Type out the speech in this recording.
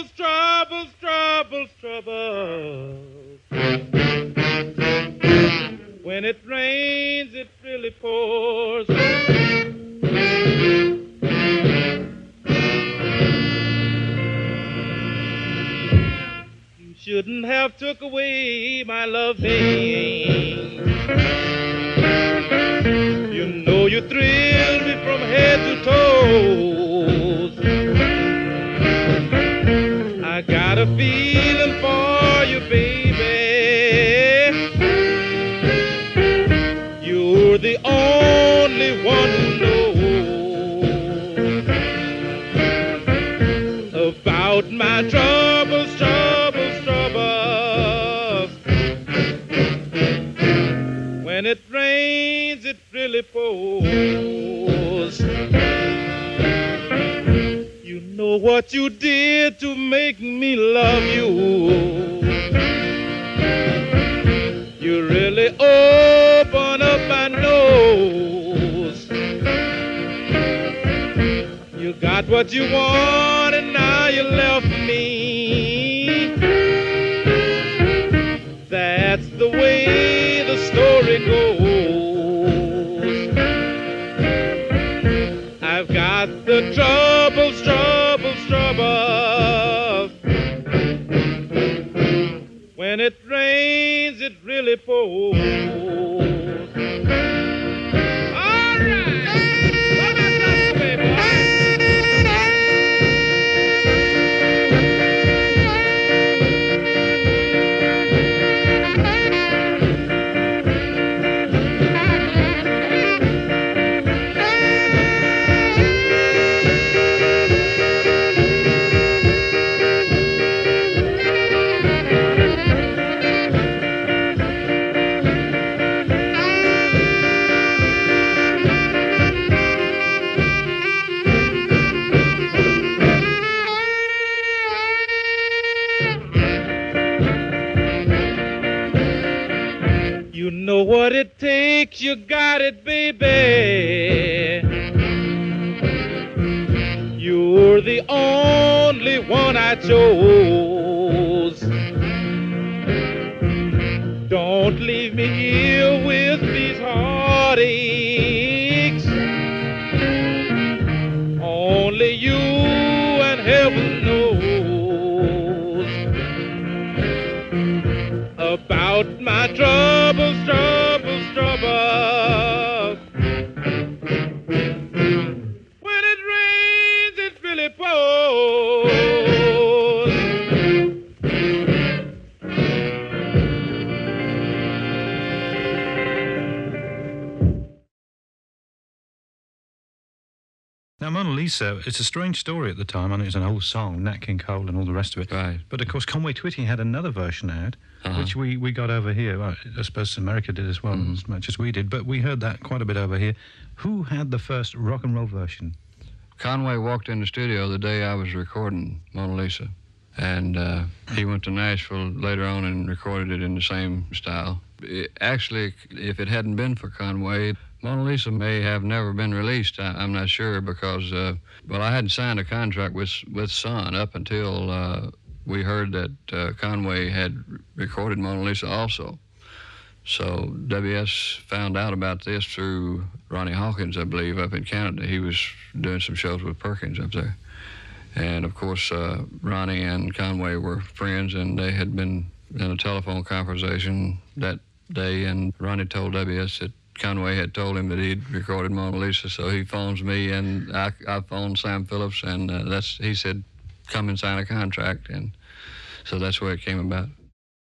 troubles, troubles, troubles. When it rains, it really pours. You shouldn't have took away my loving. You know you thrilled me from head to toes. I got a feeling for you, baby. You're the only one who knows about my troubles, troubles, troubles. When it rains, it really pours. You know what you did to make me love you. You really open up my nose. You got what you want and now you left me. That's the way the story goes. I've got the troubles, troubles, troubles. When it rains, it really pours. All right. Come on, Dr. Baby. You know what it takes, you got it, baby. You're the only one I chose. Don't leave me here with these heartaches. Only you and heaven knows about my troubles, troubles, troubles. When it rains, it really pours. Now, Mona Lisa, it's a strange story at the time. I mean, it's an old song, Nat King Cole and all the rest of it. Right. But, of course, Conway Twitty had another version out, which we got over here. Well, I suppose America did as well, as much as we did. But we heard that quite a bit over here. Who had the first rock and roll version? Conway walked in the studio the day I was recording Mona Lisa. And he went to Nashville later on and recorded it in the same style. Actually, if it hadn't been for Conway, Mona Lisa may have never been released. I'm not sure because, well, I hadn't signed a contract with Sun up until we heard that Conway had recorded Mona Lisa also. So WS found out about this through Ronnie Hawkins, I believe, up in Canada. He was doing some shows with Perkins up there. And, of course, Ronnie and Conway were friends, and they had been in a telephone conversation that day, and Ronnie told WS that Conway had told him that he'd recorded Mona Lisa, so he phones me, and I phoned Sam Phillips, and he said, come and sign a contract, and so that's where it came about.